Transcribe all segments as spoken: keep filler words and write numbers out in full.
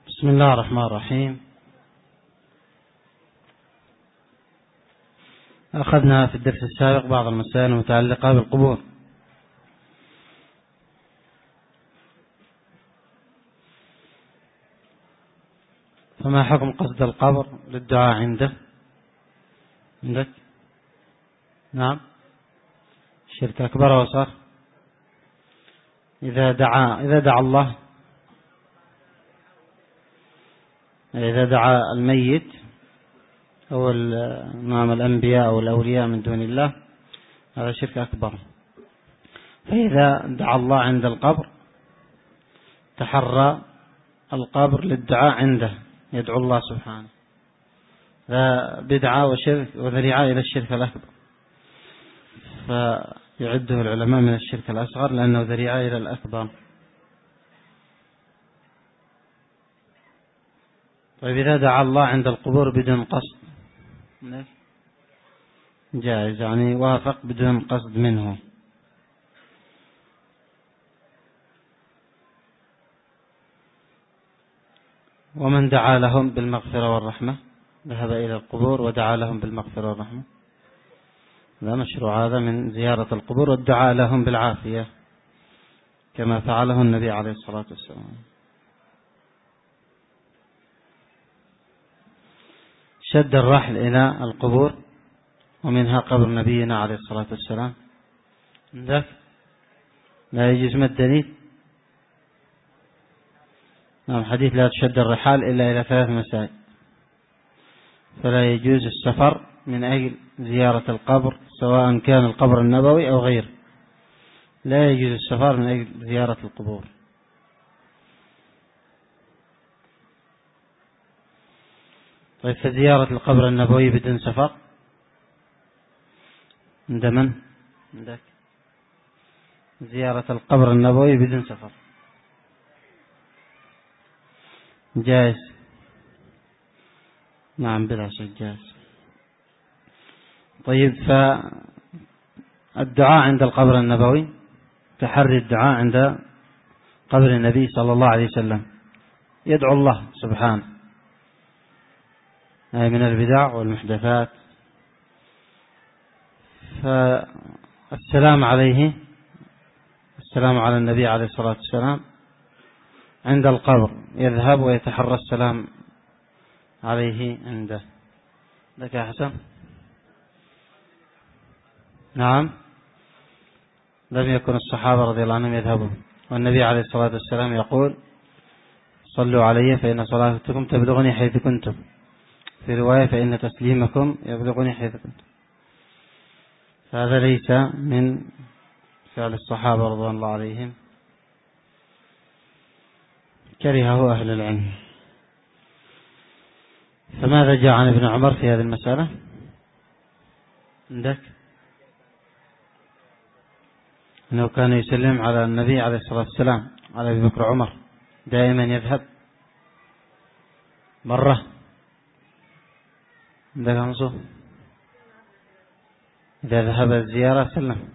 بسم الله الرحمن الرحيم. أخذنا في الدرس السابق بعض المسائل المتعلقة بالقبور. فما حكم قصد القبر للدعاء عنده؟ عندك؟ نعم، شرك أكبر وصار إذا دعا إذا دعا الله إذا دعا الميت أو نعم الأنبياء أو الأولياء من دون الله، هذا شرك أكبر. فإذا دعا الله عند القبر تحرى القبر للدعاء عنده، يدعو الله سبحانه، لا بدعة وشرك وذريعة إلى الشرك الأكبر، فيعده العلماء من الشرك الأصغر لأنه ذريعة إلى الأكبر. طيب إذا دعا الله عند القبور بدون قصد جائز، يعني وافق بدون قصد منه. ومن دعا لهم بالمغفرة والرحمة، ذهب إلى القبور ودعا لهم بالمغفرة والرحمة، لا مشروع هذا من زيارة القبور والدعاء لهم بالعافية كما فعله النبي عليه الصلاة والسلام. شد الرحل إلى القبور ومنها قبر نبينا عليه الصلاة والسلام، عندك لا يجوز. ما الدليل؟ نعم، حديث لا تشد الرحال إلا إلى ثلاث مساجد، فلا يجوز السفر من أجل زيارة القبر سواء كان القبر النبوي أو غيره، لا يجوز السفر من أجل زيارة القبور. طيب فزيارة القبر النبوي بدون سفر عند من؟ عندك زيارة القبر النبوي بدون سفر جائز، نعم بلا شك جائز. طيب فالدعاء عند القبر النبوي، تحري الدعاء عند قبر النبي صلى الله عليه وسلم، يدعو الله سبحانه، أي من البدع والمحدثات. فالسلام عليه، السلام على النبي عليه الصلاة والسلام عند القبر، يذهب ويتحرى السلام عليه عنده. لك يا حسن؟ نعم، لم يكن الصحابة رضي الله عنهم يذهبون، والنبي عليه الصلاة والسلام يقول: صلوا علي فإن صلاتكم تبلغني حيث كنتم، في رواية فإن تسليمكم يبلغني حيث كنتم. فهذا ليس من فعل الصحابة رضي الله عليهم، كرهه أهل العلم. فماذا جاء عن ابن عمر في هذه المسألة؟ عندك أنه كان يسلم على النبي عليه الصلاة والسلام، على أبي بكر وعمر، دائما يذهب مرة. عندك عنصه إذا ذهب الزيارة سلم،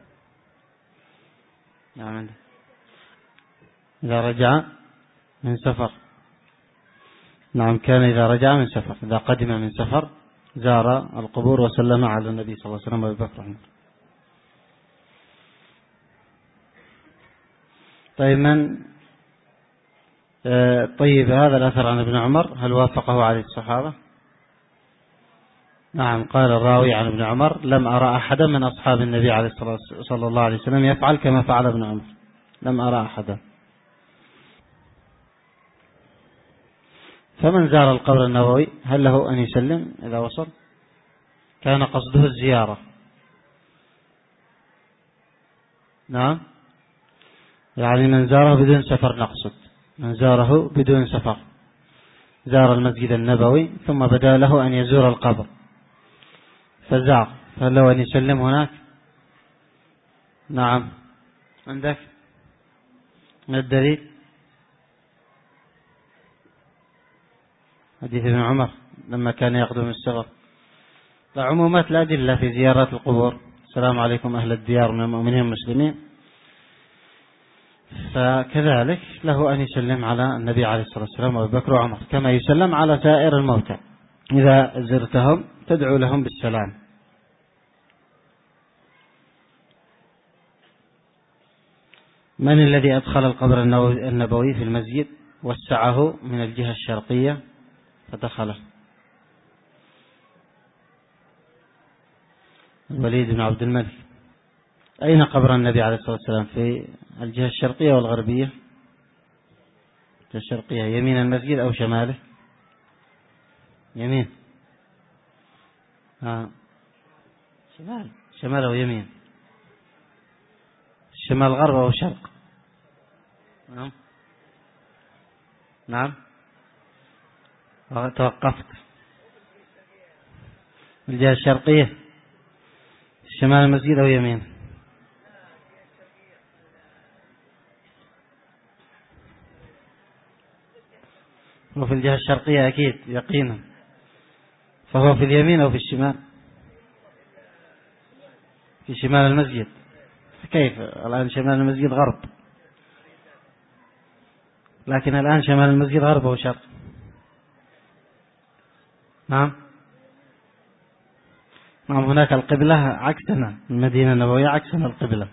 نعم عندك. إذا رجع من سفر، نعم كان إذا رجع من سفر، إذا قدم من سفر زار القبور وسلم على النبي صلى الله عليه وسلم وأبي بكر وعمر. طيب من آه طيب هذا الأثر عن ابن عمر هل وافقه عليه الصحابة؟ نعم، قال الراوي عن ابن عمر: لم أرى أحدا من أصحاب النبي عليه الصلاة صلى الله عليه وسلم يفعل كما فعل ابن عمر، لم أرى أحدا. فمن زار القبر النبوي هل له أن يسلم إذا وصل؟ كان قصده الزيارة، نعم، يعني من زاره بدون سفر، نقصد من زاره بدون سفر، زار المسجد النبوي ثم بدا له أن يزور القبر فزار، فهل له أن يسلم هناك؟ نعم، عندك ما الدليل؟ حديث ابن عمر لما كان يقدم السفر. عمومات الأدلة في زيارات القبور: السلام عليكم أهل الديار من المؤمنين والمسلمين، فكذلك له أن يسلم على النبي عليه الصلاة والسلام وأبي بكر وعمر كما يسلم على سائر الموتى. إذا زرتهم تدعو لهم بالسلام. من الذي أدخل القبر النبوي في المسجد وسعه من الجهة الشرقية فدخله؟ الوليد بن عبد الملك. أين قبر النبي عليه الصلاة والسلام؟ في الجهة الشرقية والغربية؟ الشرقية، يمين المسجد أو شماله؟ يمين. آه. شمال شمال أو يمين؟ شمال غرب أو شرق؟ نعم نعم توقفت. الجهة الشرقية شمال المسجد أو يمين؟ هو في الجهة الشرقية أكيد يقينا. فهو في اليمين أو في الشمال؟ في شمال المسجد. كيف الآن شمال المسجد غرب، لكن الآن شمال المسجد غرب أو شرق؟ نعم نعم هناك القبلة عكسنا، المدينة النبوية عكسنا القبلة،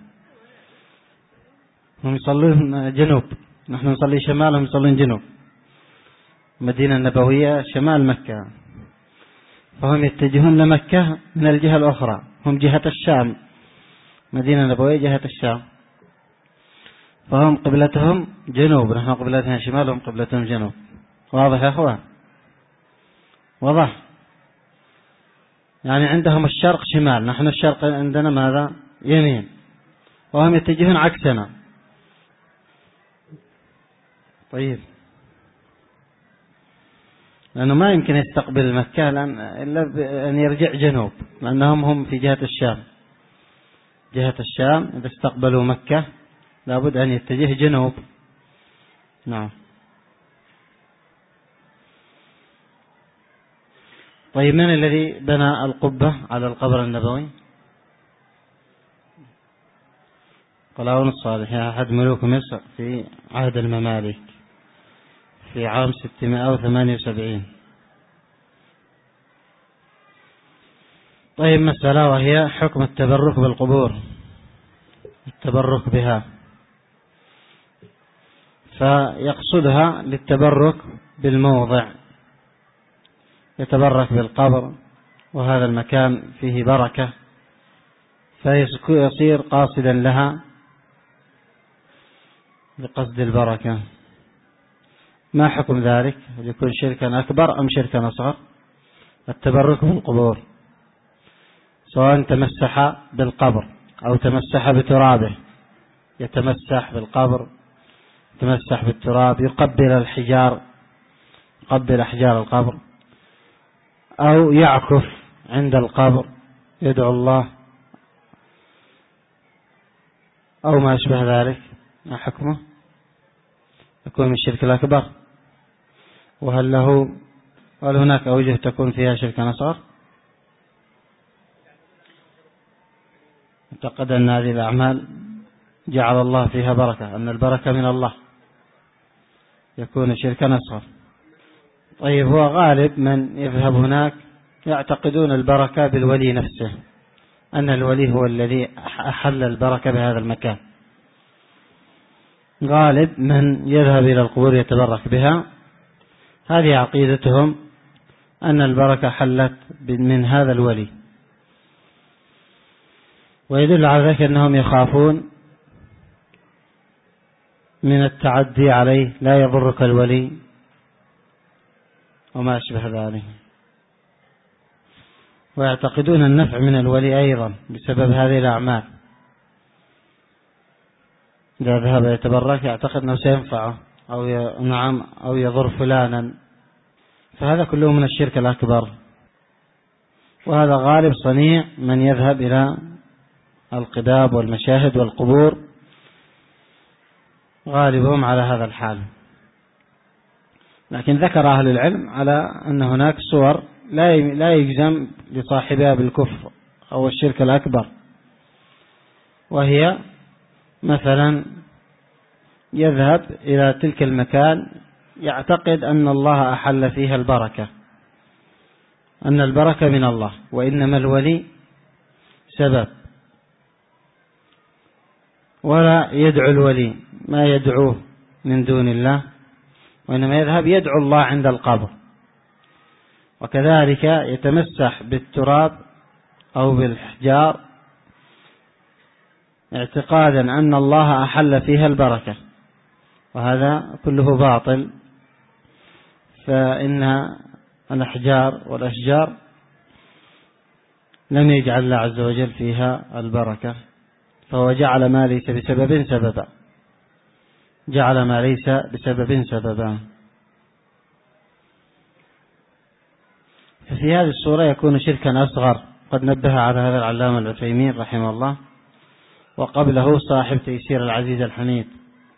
هم يصلون جنوب، نحن نصلي شمال هم يصلون جنوب. المدينة النبوية شمال مكة، فهم يتجهون لمكة من الجهة الأخرى، هم جهة الشام، مدينة النبوية جهة الشام، فهم قبلتهم جنوب، نحن قبلتنا شمال وهم قبلتهم جنوب. واضح يا أخوان؟ واضح؟ يعني عندهم الشرق شمال، نحن الشرق عندنا ماذا؟ يمين، وهم يتجهون عكسنا. طيب، لأنه ما يمكن يستقبل مكة إلا أن يرجع جنوب، لأنهم هم في جهة الشام. جهة الشام إذا استقبلوا مكة لابد أن يتجه جنوب. نعم. طيب، من الذي بنى القبة على القبر النبوي؟ قلاوون الصالح، أحد ملوك مصر في عهد الممالك في عام ستمائة وثمانية وسبعين. طيب، مسألة وهي حكم التبرك بالقبور، التبرك بها، فيقصدها للتبرك بالموضع، يتبرك بالقبر وهذا المكان فيه بركة فيصير قاصدا لها بقصد البركة. ما حكم ذلك؟ يكون شركا أكبر أم شركا أصغر؟ التبرك بالقبور سواء تمسح بالقبر أو تمسح بترابه، يتمسح بالقبر، يتمسح بالتراب، يقبل الحجار، يقبل أحجار القبر، أو يعكف عند القبر يدعو الله أو ما أشبه ذلك. ما حكمه؟ يكون من الشرك الأكبر. وهل له وهل هناك أوجه تكون فيها شرك أصغر؟ اعتقد أن هذه الأعمال جعل الله فيها بركة، أن البركة من الله، يكون شركا أصغر. طيب، هو غالب من يذهب هناك يعتقدون البركة بالولي نفسه، أن الولي هو الذي أحل البركة بهذا المكان. غالب من يذهب إلى القبور يتبرك بها هذه عقيدتهم، أن البركة حلت من هذا الولي، ويدل على ذلك أنهم يخافون من التعدي عليه، لا يضرك الولي وما أشبه ذلك، ويعتقدون النفع من الولي أيضا بسبب هذه الأعمال. إذا ذهب يتبرك يعتقد أنه سينفعه أو ي... نعم أو يضر فلانا، فهذا كله من الشرك الأكبر. وهذا غالب صنيع من يذهب إلى القباب والمشاهد والقبور، غالبهم على هذا الحال. لكن ذكر أهل العلم على أن هناك صور لا لا يجزم لصاحبها بالكفر أو الشرك الأكبر، وهي مثلا يذهب إلى تلك المكان يعتقد أن الله أحل فيها البركة، أن البركة من الله، وإنما الولي سبب، ولا يدعو الولي ما يدعوه من دون الله، وإنما يذهب يدعو الله عند القبر. وكذلك يتمسح بالتراب أو بالحجار اعتقادا أن الله أحل فيها البركة، وهذا كله باطل. فإن الأحجار والأشجار لم يجعل الله عز وجل فيها البركة، فهو جعل ما ليس بسبب سببا، جعل ما ليس بسبب سببا. ففي هذه الصورة يكون شركا أصغر، قد نبه على هذا العلامة العثيمين رحمه الله، وقبله صاحب تيسير العزيز الحميد.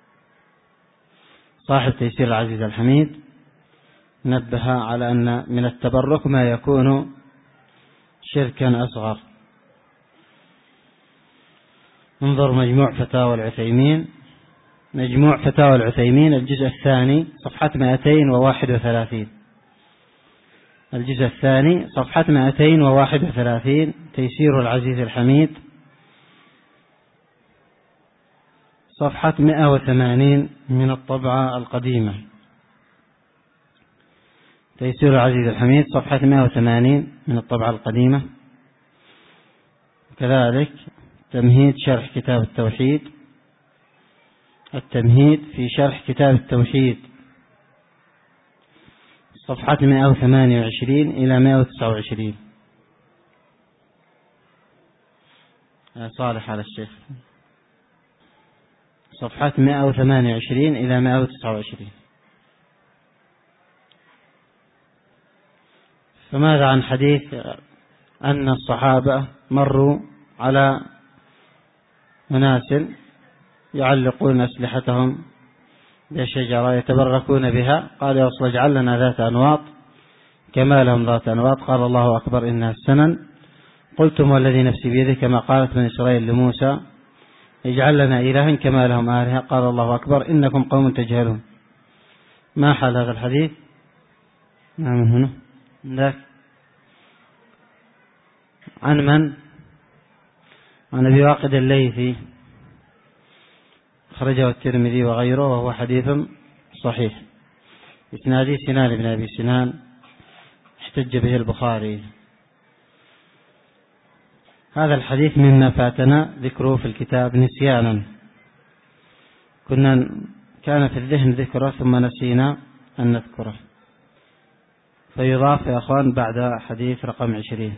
صاحب تيسير العزيز الحميد نبه على أن من التبرك ما يكون شركا أصغر. انظر مجموع فتاوى العثيمين، مجموع فتاوى العثيمين الجزء الثاني صفحة مئتين وواحد وثلاثين، الجزء الثاني صفحة مئتين وواحد وثلاثين، تيسير العزيز الحميد صفحة مئة وثمانين من الطبعة القديمة. تيسير العزيز الحميد صفحة مئة وثمانين من الطبعة القديمة. كذلك تمهيد شرح كتاب التوحيد، التمهيد في شرح كتاب التوحيد صفحة مئة وثمانية وعشرين إلى مئة وتسعة وعشرين. صالح على الشيخ، صفحة مئة وثمانية وعشرين إلى مئة وتسعة وعشرين. فماذا عن حديث أن الصحابة مروا على مناسل يعلقون أسلحتهم بشجرة يتبركون بها؟ قال يا رسول الله اجعل لنا ذات أنواط كما لهم ذات أنواط. قال الله أكبر إنها السنن. قلتم والذي نفسي بيده كما قالت بني إسرائيل لموسى اجعل لنا إلها كما لهم آلهة. قال الله أكبر إنكم قوم تجهلون. ما حال هذا الحديث؟ نعم هنا ذاك عن من؟ عن أبي واقد الليثي، خرجه الترمذي وغيره، وهو حديث صحيح. إسناده سنان بن أبي سنان، احتج به البخاري. هذا الحديث مما فاتنا ذكره في الكتاب نسيانا، كنا كان في الذهن ذكره ثم نسينا أن نذكره، فيضاف يا أخوان بعد حديث رقم عشرين،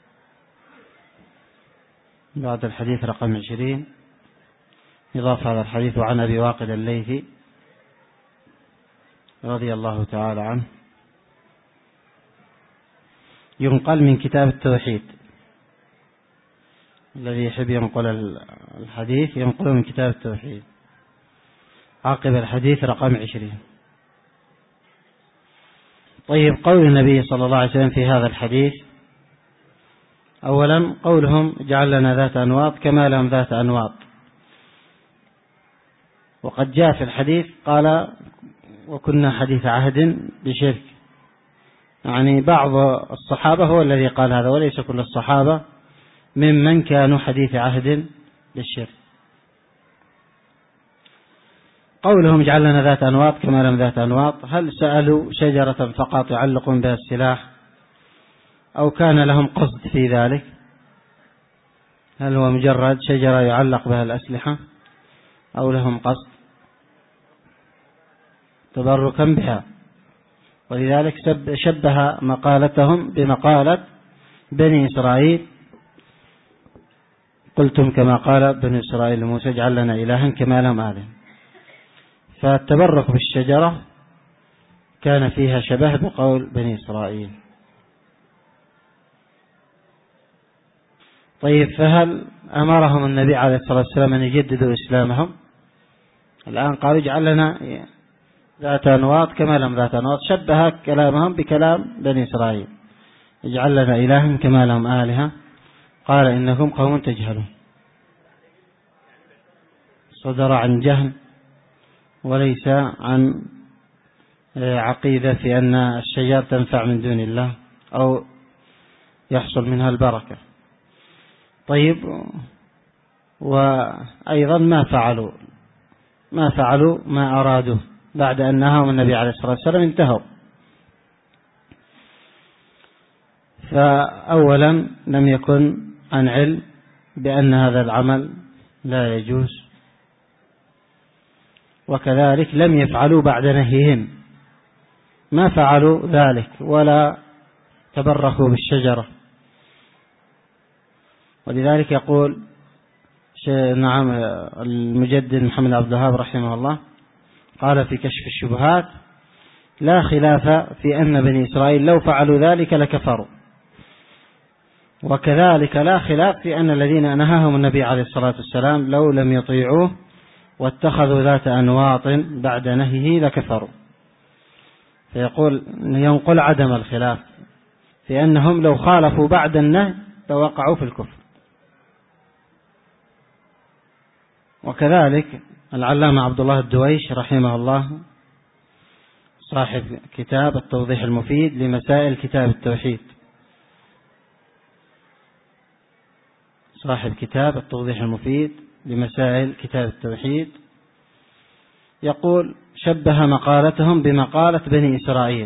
بعد الحديث رقم عشرين يضاف هذا الحديث عن أبي واقد الليثي رضي الله تعالى عنه، ينقل من كتاب التوحيد. الذي يحب ينقل الحديث ينقل من كتاب التوحيد عقب الحديث رقم عشرين. طيب، قول النبي صلى الله عليه وسلم في هذا الحديث، أولا قولهم جعل لنا ذات أنواط كما لهم ذات أنواط، وقد جاء في الحديث قال وكنا حديث عهد بشرك، يعني بعض الصحابة هو الذي قال هذا وليس كل الصحابة ممن كانوا حديث عهد بالشرك. قولهم جعل لنا ذات أنواط كما لهم ذات أنواط، هل سألوا شجرة فقط يعلقون بها السلاح أو كان لهم قصد في ذلك؟ هل هو مجرد شجرة يعلق بها الأسلحة أو لهم قصد تبركا بها؟ ولذلك شبه مقالتهم بمقالة بني إسرائيل، قلتم كما قال بني إسرائيل لموسى اجعل لنا إلها كما لهم آلهة. فالتبرك بالشجرة كان فيها شبه بقول بني إسرائيل. طيب، فهل أمرهم النبي عليه الصلاة والسلام أن يجددوا إسلامهم؟ الآن قالوا اجعل لنا ذات أنواط كما لهم ذات أنواط، شبه كلامهم بكلام بني إسرائيل اجعل لنا إلها كما لهم آلهة. قال إنكم قوم تجهلون، صدر عن جهل وليس عن عقيدة في أن الشجر تنفع من دون الله أو يحصل منها البركة. طيب، وأيضا ما فعلوا ما فعلوا ما أرادوا بعد أن نهاهم النبي عليه الصلاة والسلام انتهوا. فأولا لم يكن عن علم بأن هذا العمل لا يجوز، وكذلك لم يفعلوا بعد نهيهم، ما فعلوا ذلك ولا تبركوا بالشجرة. ولذلك يقول نعم المجدد محمد عبد الوهاب رحمه الله قال في كشف الشبهات: لا خلاف في أن بني إسرائيل لو فعلوا ذلك لكفروا، وكذلك لا خلاف في أن الذين نهاهم النبي عليه الصلاة والسلام لو لم يطيعوه واتخذوا ذات أنواط بعد نهيه لكفروا. فيقول ينقل عدم الخلاف في أنهم لو خالفوا بعد النهي لوقعوا في الكفر. وكذلك العلامة عبد الله الدويش رحمه الله صاحب كتاب التوضيح المفيد لمسائل كتاب التوحيد صاحب كتاب التوضيح المفيد لمسائل كتاب التوحيد يقول: شبه مقالتهم بمقالة بني إسرائيل،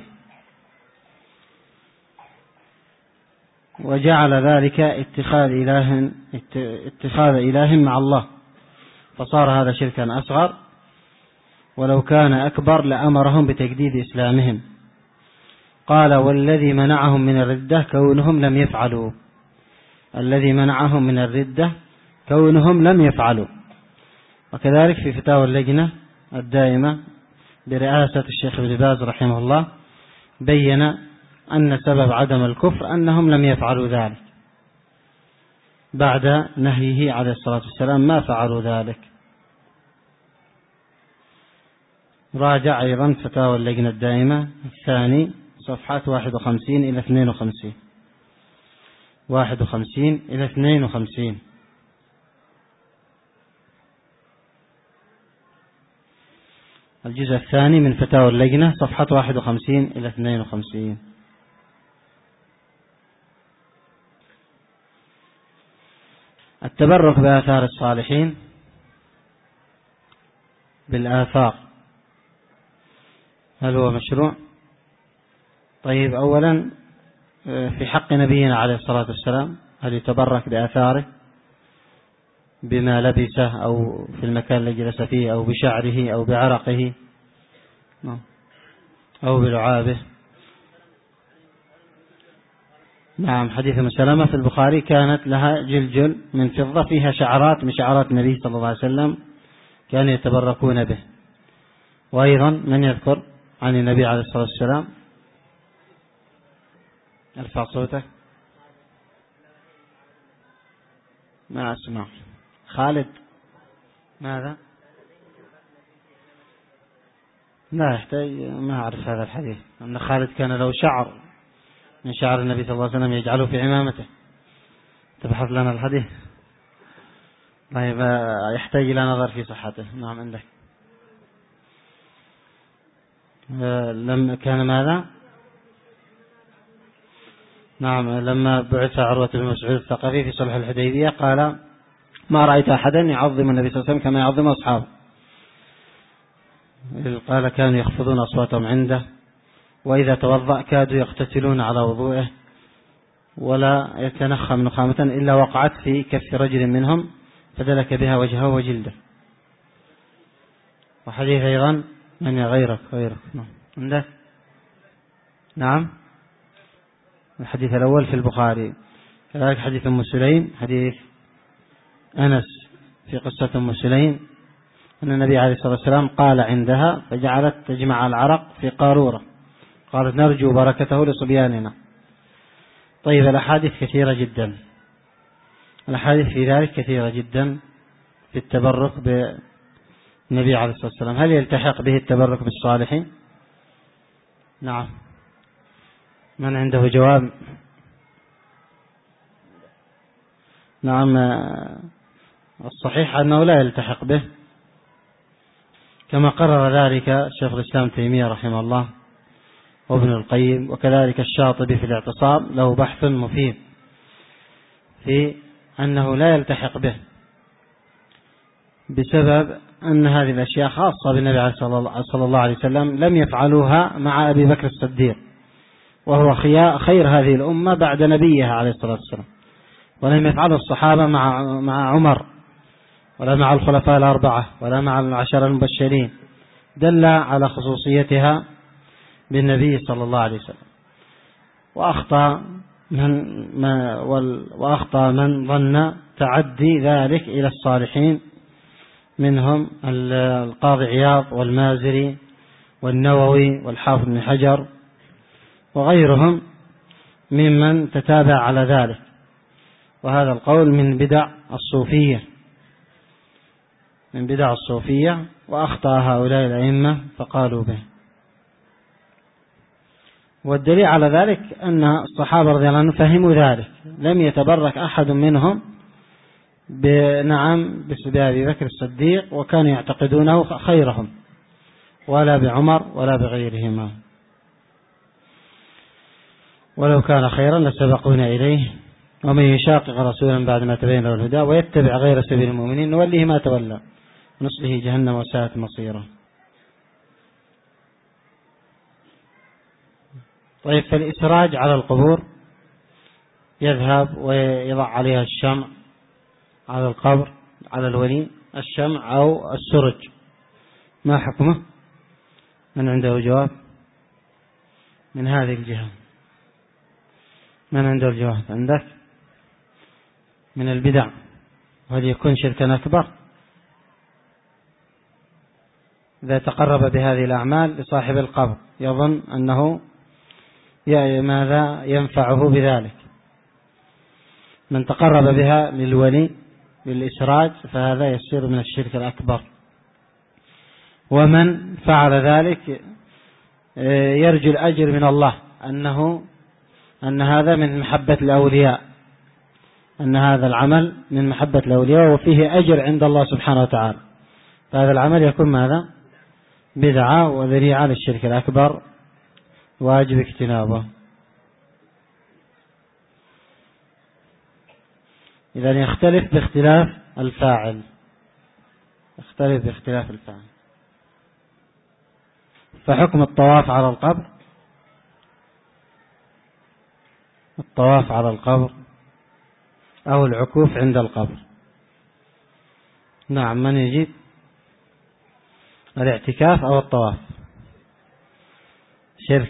وجعل ذلك اتخاذ إله اتخاذ إله مع الله، فصار هذا شركا أصغر، ولو كان أكبر لأمرهم بتجديد إسلامهم. قال: والذي منعهم من الردة كونهم لم يفعلوا الذي منعهم من الردة كونهم لم يفعلوا. وكذلك في فتاوى اللجنة الدائمة برئاسة الشيخ ابن باز رحمه الله بين أن سبب عدم الكفر أنهم لم يفعلوا ذلك، بعد نهيه عليه الصلاة والسلام ما فعلوا ذلك. راجع أيضا فتاوى اللجنة الدائمة الثاني صفحات واحد وخمسين إلى اثنين وخمسين واحد وخمسين إلى اثنين وخمسين. الجزء الثاني من فتاوى اللجنة صفحة واحد وخمسين إلى اثنين وخمسين. التبرك بآثار الصالحين بالآثار هل هو مشروع؟ طيب، أولا في حق نبينا عليه الصلاة والسلام هل يتبرك بآثاره بما لبسه أو في المكان الذي جلس فيه أو بشعره أو بعرقه أو بلعابه؟ نعم، حديث أم سلمة في البخاري كانت لها جلجل من فضة فيها شعرات من شعرات النبي صلى الله عليه وسلم كانوا يتبركون به. وأيضا من يذكر عن النبي عليه الصلاة والسلام؟ ارفع صوتك. ما أسمع. خالد ماذا؟ لا يحتاج، ما أعرف هذا الحديث أن خالد كان له شعر من شعر النبي صلى الله عليه وسلم يجعله في عمامته. تبحث لنا الحديث. طيب، يحتاج إلى نظر في صحته. نعم عندك. لما كان ماذا؟ نعم، لما بعث عروة بن مسعود الثقفي في صلح الحديبية قال: ما رأيت أحدا يعظم النبي صلى الله عليه وسلم كما يعظم أصحابه. قال: كانوا يخفضون أصواتهم عنده، وإذا توضأ كادوا يقتتلون على وضوئه، ولا يتنخم نخامة إلا وقعت في كف رجل منهم فدلك بها وجهه وجلده. وحديث أيضا من غيرك غيرك نعم عندك. نعم، الحديث الأول في البخاري. كذلك حديث أم سليم، حديث أنس في قصة أم سليم أن النبي عليه الصلاة والسلام قال عندها فجعلت تجمع العرق في قارورة، قالت: نرجو بركته لصبياننا. طيب، الأحاديث كثيرة جدا، الأحاديث في ذلك كثيرة جدا في التبرك بالنبي عليه الصلاة والسلام. هل يلتحق به التبرك بالصالحين؟ نعم، من عنده جواب؟ نعم، الصحيح أنه لا يلتحق به، كما قرر ذلك شيخ الإسلام تيمية رحمه الله وابن القيم، وكذلك الشاطبي في الاعتصام له بحث مفيد في أنه لا يلتحق به، بسبب أن هذه الأشياء خاصة بالنبي صلى الله عليه وسلم لم يفعلوها مع أبي بكر الصديق، وهو خير هذه الأمة بعد نبيها عليه الصلاة والسلام، ولم يفعله الصحابة مع مع عمر ولا مع الخلفاء الأربعة ولا مع العشرة المبشرين، دل على خصوصيتها بالنبي صلى الله عليه وسلم. وأخطأ من ما وأخطأ من ظن تعدي ذلك إلى الصالحين، منهم القاضي عياض والمازري والنووي والحافظ بن حجر وغيرهم ممن تتابع على ذلك، وهذا القول من بدع الصوفية من بدع الصوفية وأخطأ هؤلاء الأئمة فقالوا به. والدليل على ذلك أن الصحابة رضي الله عنهم فهموا ذلك، لم يتبرك أحد منهم بنعم بأبي بكر الصديق وكانوا يعتقدونه خيرهم، ولا بعمر ولا بغيرهما، ولو كان خيرا لسبقونا إليه. ومن يشاقق رسولا بعد ما تبين له الهدى ويتبع غير سبيل المؤمنين نوليه ما تولى ونصله جهنم وساءت مصيره. طيب، فالإسراج على القبور يذهب ويضع عليها الشمع على القبر على الولي، الشمع أو السرج، ما حكمه؟ من عنده جواب من هذه الجهة؟ من عنده الجواب؟ عندك؟ من البدع، وهل يكون شركا أكبر إذا تقرب بهذه الأعمال لصاحب القبر يظن أنه ماذا ينفعه بذلك؟ من تقرب بها للولي بالإسراج فهذا يصير من الشرك الأكبر، ومن فعل ذلك يرجو الأجر من الله، أنه أن هذا من محبة الأولياء، أن هذا العمل من محبة الأولياء وفيه أجر عند الله سبحانه وتعالى، فهذا العمل يكون ماذا؟ بدعة وذريعة للشرك الأكبر، واجب اجتنابه. إذن يختلف باختلاف الفاعل، يختلف باختلاف الفاعل. فحكم الطواف على القبر، الطواف على القبر أو العكوف عند القبر. نعم، من يجيب؟ الاعتكاف أو الطواف شرك.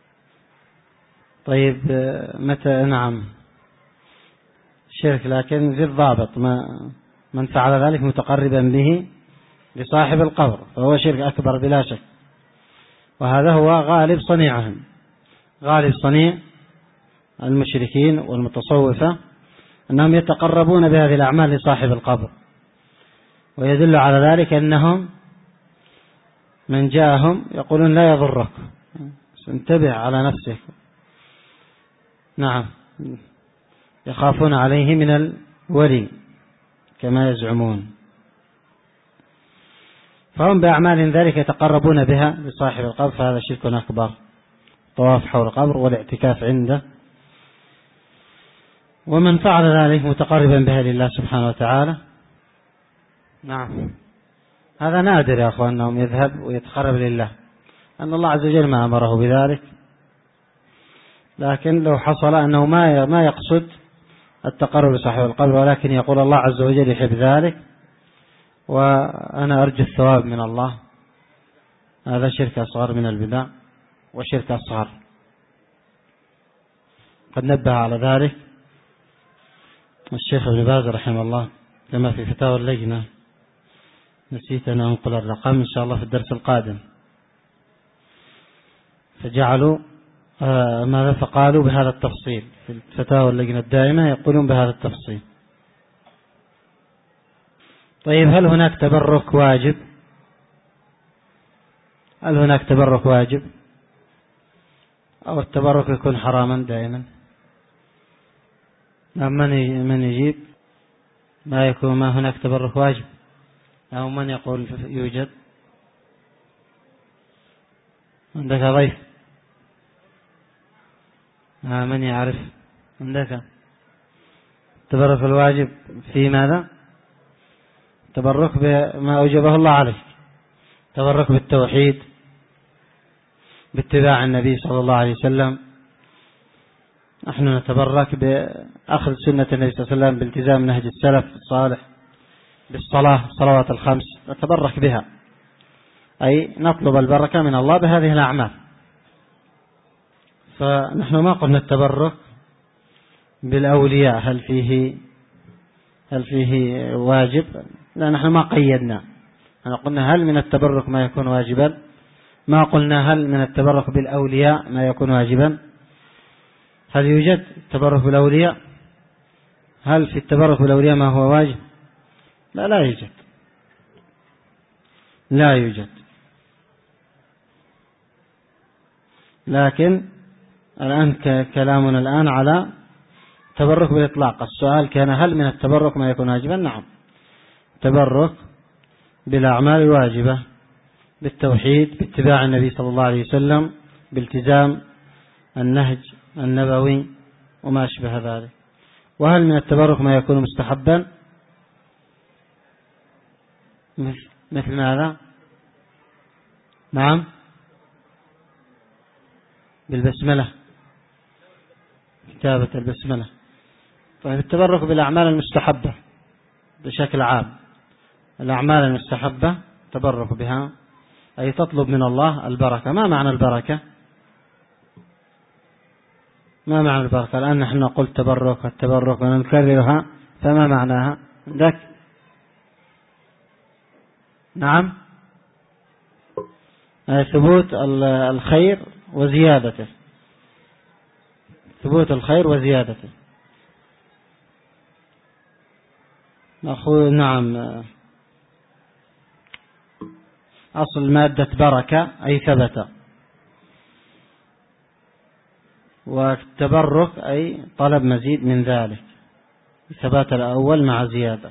طيب متى؟ نعم شرك، لكن ذي الضابط، ما من فعل ذلك متقربا به لصاحب القبر فهو شرك أكبر بلا شك، وهذا هو غالب صنيعهم، غالب صنيع المشركين والمتصوفة أنهم يتقربون بهذه الأعمال لصاحب القبر، ويدل على ذلك أنهم من جاءهم يقولون لا يضرك، انتبه على نفسك. نعم، يخافون عليه من الولي كما يزعمون، فهم بأعمال ذلك يتقربون بها لصاحب القبر، فهذا شرك أكبر، طواف حول القبر والاعتكاف عنده. ومن فعل ذلك متقربا بها لله سبحانه وتعالى، نعم هذا نادر يا أخوان أنهم يذهب ويتقرب لله، أن الله عز وجل ما أمره بذلك، لكن لو حصل أنه ما ما يقصد التقرب لصاحب القبر، ولكن يقول الله عز وجل يحب ذلك وأنا أرجو الثواب من الله، هذا شرك أصغر من البدع وشرك أصغر. قد نبه على ذلك الشيخ ابن باز رحمه الله كما في فتاوى اللجنة، نسيت أن أنقل الرقم إن شاء الله في الدرس القادم، فجعلوا آه ماذا فقالوا بهذا التفصيل في فتاوى اللجنة الدائمة، يقولون بهذا التفصيل. طيب، هل هناك تبرك واجب؟ هل هناك تبرك واجب أو التبرك يكون حراما دائما؟ من من يجيب؟ ما يكون ما هناك تبرك واجب، أو من يقول يوجد؟ عندك ضيف؟ آه من يعرف؟ عندك التبرك الواجب في ماذا؟ تبرك بما أوجبه الله عليك، تبرك بالتوحيد، باتباع النبي صلى الله عليه وسلم. نحن نتبرك بأخذ سنة النبي صلى الله عليه وسلم، بالتزام نهج السلف الصالح، بالصلاة الصلوات الخمس نتبرك بها، أي نطلب البركة من الله بهذه الأعمال. فنحن ما قلنا التبرك بالأولياء هل فيه هل فيه واجب، لا، نحن ما قيدنا، أنا قلنا هل من التبرك ما يكون واجبا، ما قلنا هل من التبرك بالأولياء ما يكون واجبا. هل يوجد التبرك بالأولياء؟ هل في التبرك بالأولياء ما هو واجب؟ لا، لا يوجد، لا يوجد. لكن الآن كلامنا الآن على تبرك بالإطلاق. السؤال كان هل من التبرك ما يكون واجبا؟ نعم، تبرك بالأعمال الواجبة، بالتوحيد، باتباع النبي صلى الله عليه وسلم، بالتزام النهج النبوي وما أشبه ذلك. وهل من التبرك ما يكون مستحبا؟ مثل ماذا؟ نعم، بالبسملة، كتابة البسملة. طيب التبرك بالأعمال المستحبة بشكل عام، الأعمال المستحبة تبرك بها أي تطلب من الله البركة. ما معنى البركة؟ ما معنى البركة؟ الآن نحن نقول تبرك التبرك ونكررها، فما معناها عندك؟ نعم، ثبوت الخير وزيادته، ثبوت الخير وزيادته. نقول نعم، أصل مادة بركة أي ثبت، والتبرك أي طلب مزيد من ذلك، ثبات الأول مع زيادة.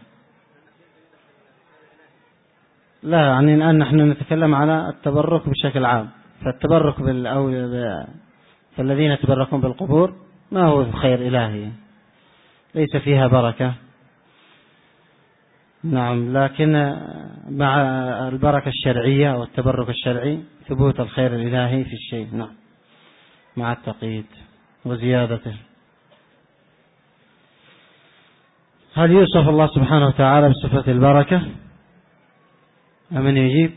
لا، يعني الآن نحن نتكلم على التبرك بشكل عام. فالتبرك بالأول فالذين يتبركون بالقبور ما هو خير إلهي، ليس فيها بركة. نعم، لكن مع البركة الشرعية والتبرك الشرعي ثبوت الخير الإلهي في الشيء، نعم، مع التقييد وزيادته. هل يوصف الله سبحانه وتعالى بصفة البركة؟ أمن يجيب؟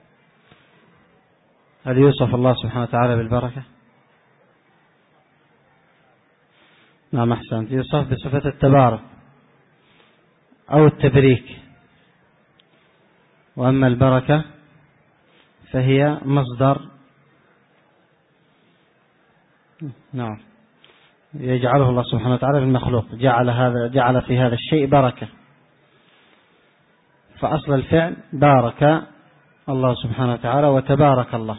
هل يوصف الله سبحانه وتعالى بالبركة؟ نعم، أحسنت، يوصف بصفة التبارك أو التبريك. وأما البركة فهي مصدر، نعم، يجعله الله سبحانه وتعالى بالمخلوق، جعل هذا جعل في هذا الشيء بركة. فأصل الفعل بارك الله سبحانه وتعالى وتبارك الله،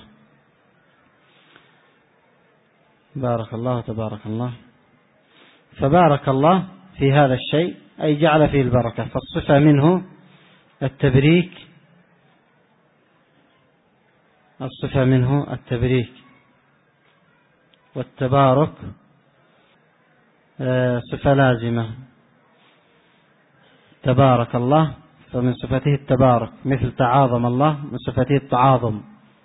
بارك الله وتبارك الله. فبارك الله في هذا الشيء أي جعل فيه البركة، فالصفة منه التبريك، الصفة منه التبريك، والتبارك صفة لازمة. تبارك الله فمن صفته التبارك، مثل تعاظم الله من صفته التعاظم.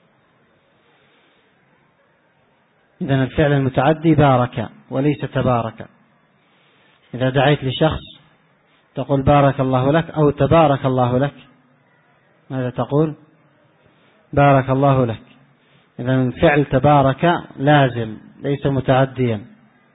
إذن الفعل المتعدي بارك وليس تبارك. إذا دعيت لشخص تقول بارك الله لك أو تبارك الله لك، ماذا تقول؟ بارك الله لك. إذن فعل تبارك لازم ليس متعديا.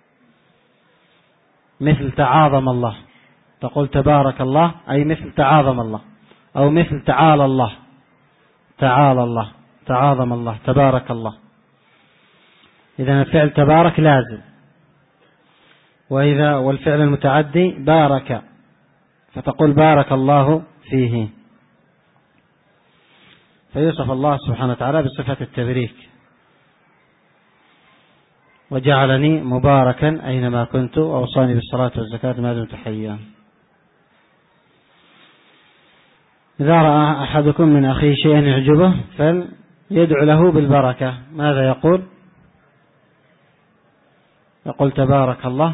مثل تعاظم الله تقول تبارك الله أي مثل تعاظم الله، أو مثل تعالى الله، تعالى الله، تعاظم الله، تبارك الله. إذن الفعل تبارك لازم. وإذا والفعل المتعدي بارك فتقول بارك الله فيه. فيوصف الله سبحانه وتعالى بصفة التبريك. وجعلني مباركا أينما كنت وأوصاني بالصلاة والزكاة ما دمت حيا. إذا رأى أحدكم من أخيه شيئا يعجبه يدعو له بالبركة ماذا يقول؟ يقول تبارك الله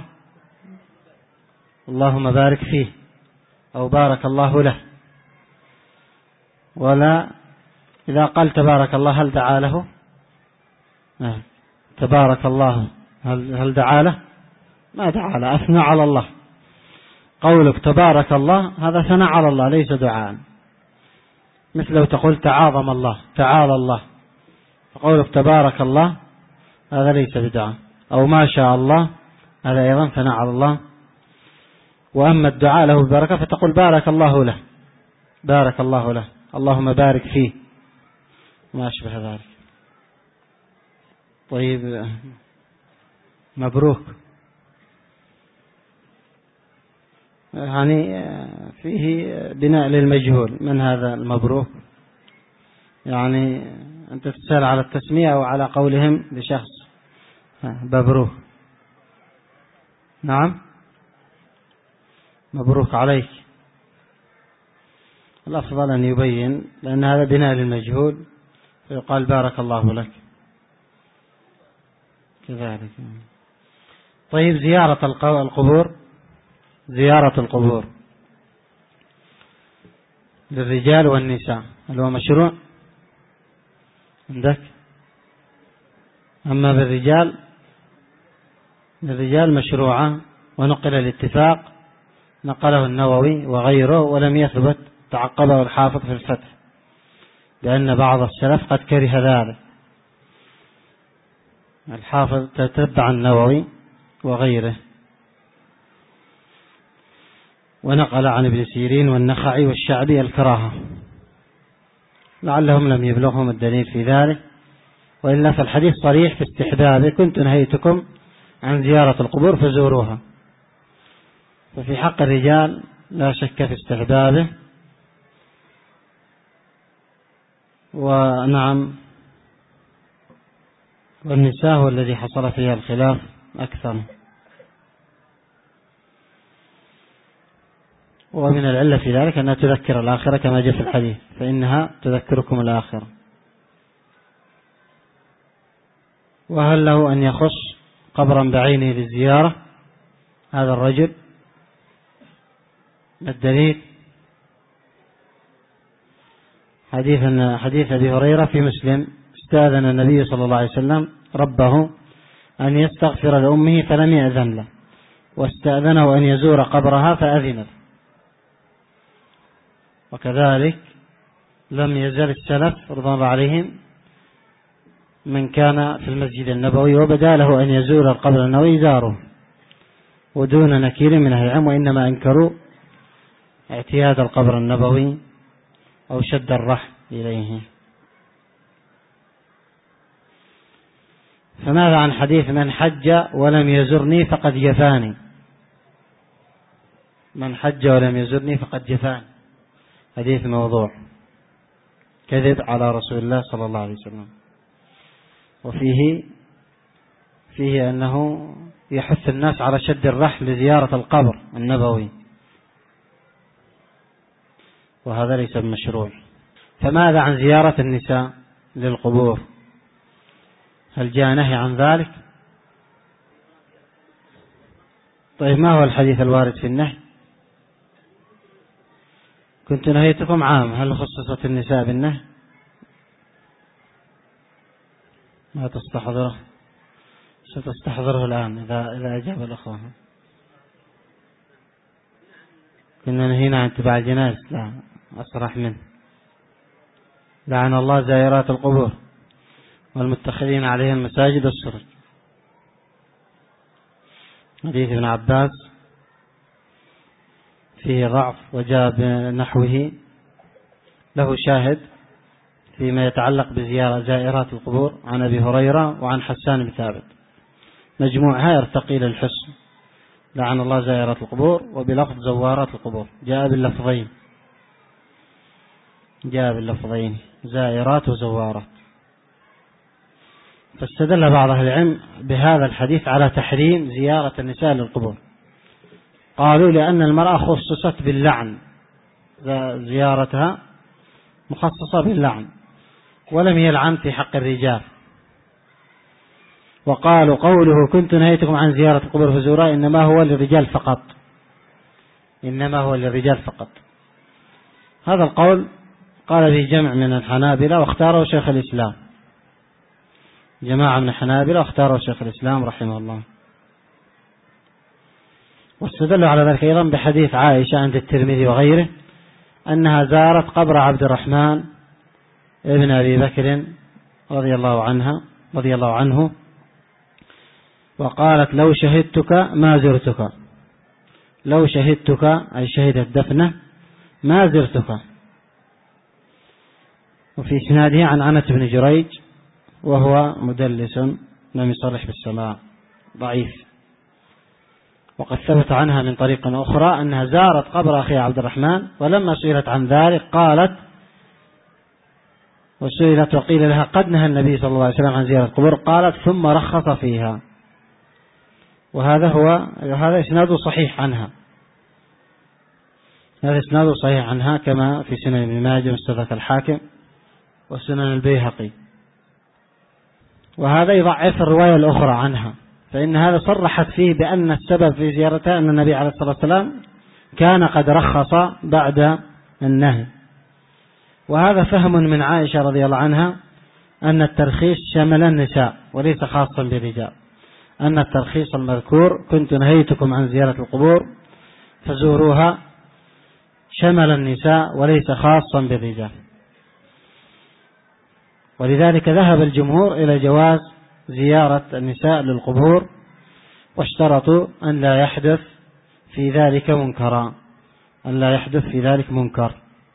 اللهم بارك فيه أو بارك الله له. ولا إذا قال تبارك الله هل دعا له؟ تبارك الله هل, هل دعا له؟ ما دعا له، أثنى على الله. قولك تبارك الله هذا ثناء على الله ليس دعاء، مثل لو تقول تعاظم الله تعالى الله، قولك تبارك الله هذا ليس بدعاء. أو ما شاء الله هذا أيضا ثناء على الله. وأما الدعاء له بالبركة فتقول بارك الله له بارك الله له اللهم بارك فيه ما أشبه ذلك. طيب مبروك يعني فيه بناء للمجهول، من هذا المبروك؟ يعني أنت تسأل على التسمية أو على قولهم لشخص مبروك؟ نعم مبروك عليك. الأفضل أن يبين لأن هذا بناء للمجهول فيقال بارك الله لك كذلك. طيب زيارة القبور، زيارة القبور للرجال والنساء هل هو مشروع عندك؟ أما بالرجال للرجال مشروعة، ونقل الاتفاق نقله النووي وغيره ولم يثبت، تعقبه الحافظ في الفتح لأن بعض السلف قد كره ذلك. الحافظ تتبع النووي وغيره، ونقل عن ابن سيرين والنخعي والشعبي الكراهة، لعلهم لم يبلغهم الدليل في ذلك، وإلا فالحديث صريح في استحبابه، كنت نهيتكم عن زيارة القبور فزوروها. ففي حق الرجال لا شك في استحبابه. ونعم والنساء هو الذي حصل فيها الخلاف أكثر. ومن العلة في ذلك أنها تذكر الآخرة كما جاء في الحديث، فإنها تذكركم الآخرة. وهل له أن يخص قبرا بعينه للزيارة هذا الرجل؟ الدليل حديث حديث أبي هريرة في مسلم، استأذن النبي صلى الله عليه وسلم ربه أن يستغفر لأمه فلم يأذن له، واستأذنه أن يزور قبرها فأذن له. وكذلك لم يزل السلف رضوان الله عليهم من كان في المسجد النبوي وبدا له أن يزور القبر النبوي زاره، ودون نكير من أهل العلم، وإنما أنكروا اعتياد القبر النبوي أو شد الرحل إليه. فماذا عن حديث من حج ولم يزرني فقد جفاني؟ من حج ولم يزرني فقد جفاني، حديث موضوع كذب على رسول الله صلى الله عليه وسلم. وفيه فيه أنه يحث الناس على شد الرحل لزيارة القبر النبوي، وهذا ليس بمشروع. فماذا عن زيارة النساء للقبور؟ هل جاء نهي عن ذلك؟ طيب ما هو الحديث الوارد في النهي؟ كنت نهيتكم عام، هل خصصت النساء بالنهي؟ ما تستحضره، ستستحضره الآن إذا إذا أجاب الأخوة. كنا نهينا عن اتباع الجنائز، لا أصرح منه. لعن الله زائرات القبور والمتخذين عليها المساجد والسرج. حديث ابن عباس فيه ضعف وجاء بنحوه، له شاهد فيما يتعلق بزيارة زائرات القبور عن أبي هريرة وعن حسان بن ثابت، مجموعها يرتقي للحسن. لعن الله زائرات القبور وبلفظ زوارات القبور، جاء باللفظين جاء باللفظين زائرات وزوارات. فاستدل بعض أهل العلم بهذا الحديث على تحريم زيارة النساء للقبور، قالوا لأن المرأة خصصت باللعن، زيارتها مخصصة باللعن، ولم يلعن في حق الرجال. وقالوا قوله كنت نهيتكم عن زيارة القبور فزوراء إنما هو للرجال فقط، إنما هو للرجال فقط. هذا القول قال به جمع من الحنابلة واختاره شيخ الإسلام، جماعة من الحنابلة واختاره شيخ الإسلام رحمه الله. واستدلوا على ذلك أيضا بحديث عائشة عند الترمذي وغيره أنها زارت قبر عبد الرحمن ابن أبي بكر رضي الله عنها رضي الله عنه وقالت لو شهدتك ما زرتك، لو شهدتك أي شهدت دفنه ما زرتك. وفي إسناده عن أنس بن جريج وهو مدلس لم يصرح بالسماع ضعيف. وقد ثبت عنها من طريق أخرى أنها زارت قبر أخي عبد الرحمن، ولما سئلت عن ذلك قالت وسئلت وقيل لها قد نهى النبي صلى الله عليه وسلم عن زيارة القبور، قالت ثم رخص فيها. وهذا هو هذا إسناده صحيح عنها، هذا إسناده صحيح عنها كما في سنن ابن ماجه ومستدرك الحاكم وسنن البيهقي. وهذا يضعف الرواية الأخرى عنها، فإن هذا صرحت فيه بأن السبب في زيارتها أن النبي عليه الصلاة والسلام كان قد رخص بعد النهي. وهذا فهم من عائشة رضي الله عنها أن الترخيص شمل النساء وليس خاصا بالرجال، أن الترخيص المذكور كنت نهيتكم عن زيارة القبور فزوروها شمل النساء وليس خاصا بالرجال. ولذلك ذهب الجمهور إلى جواز زيارة النساء للقبور، واشترطوا أن لا يحدث في ذلك منكرا، أن لا يحدث في ذلك منكر.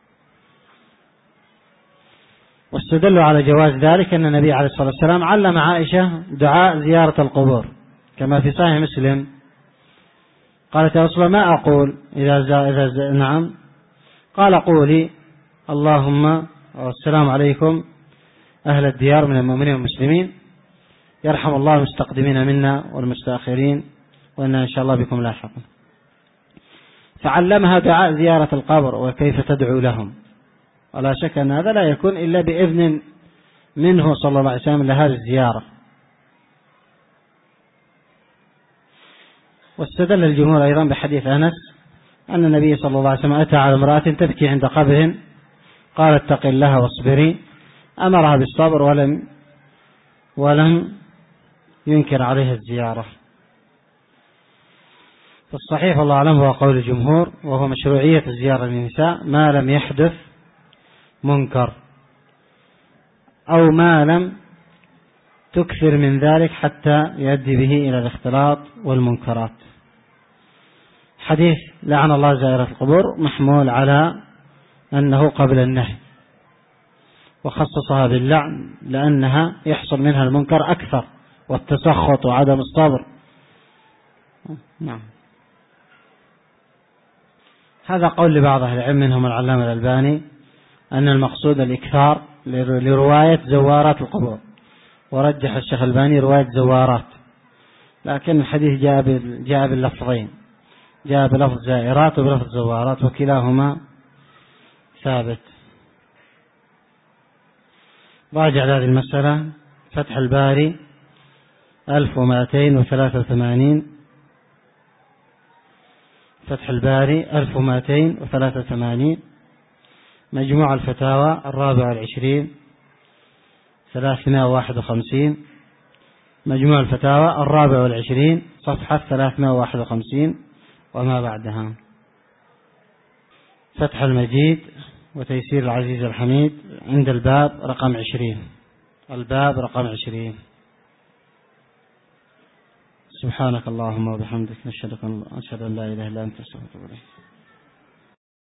واستدلوا على جواز ذلك أن النبي عليه الصلاة والسلام علم عائشة دعاء زيارة القبور كما في صحيح مسلم، قالت يا رسول الله ما أقول إذا زا إذا زا نعم، قال قولي اللهم والسلام عليكم أهل الديار من المؤمنين والمسلمين، يرحم الله المستقدمين منا والمستأخرين وإنا إن شاء الله بكم لاحقون. فعلمها دعاء زيارة القبر وكيف تدعو لهم، ولا شك أن هذا لا يكون إلا بإذن منه صلى الله عليه وسلم لهذه الزيارة. واستدل الجمهور أيضا بحديث أنس أن النبي صلى الله عليه وسلم أتى على امرأة تبكي عند قبر قال اتق الله واصبري، أمرها بالصبر ولم ولم ينكر عليها الزيارة. فالصحيح والله أعلم هو قول الجمهور، وهو مشروعية الزيارة للنساء ما لم يحدث منكر أو ما لم تكثر من ذلك حتى يؤدي به إلى الاختلاط والمنكرات. حديث لعن الله زائرة القبور محمول على أنه قبل النهي، وخصصها باللعن لأنها يحصل منها المنكر أكثر والتسخط وعدم الصبر. نعم. هذا قول لبعض أهل العلم منهم العلامة الألباني أن المقصود الإكثار لرواية زوارات القبور، ورجح الشيخ الألباني رواية زوارات، لكن الحديث جاء جاء باللفظين، جاء بلفظ زائرات وبلفظ زوارات، وكلاهما ثابت. راجع هذه المسألة فتح الباري ألف ومائتين وثلاثة وثمانين، فتح الباري ألف ومائتين وثلاثة وثمانين، مجموع الفتاوى الرابع والعشرين ثلاثمائة وواحد وخمسين، مجموع الفتاوى الرابع والعشرين صفحة ثلاثمائة وواحد وخمسين وما بعدها. فتح المجيد وتيسير العزيز الحميد عند الباب رقم عشرين، الباب رقم عشرين. سبحانك اللهم وبحمدك نشهد أن لا إله إلا أنت نستغفرك.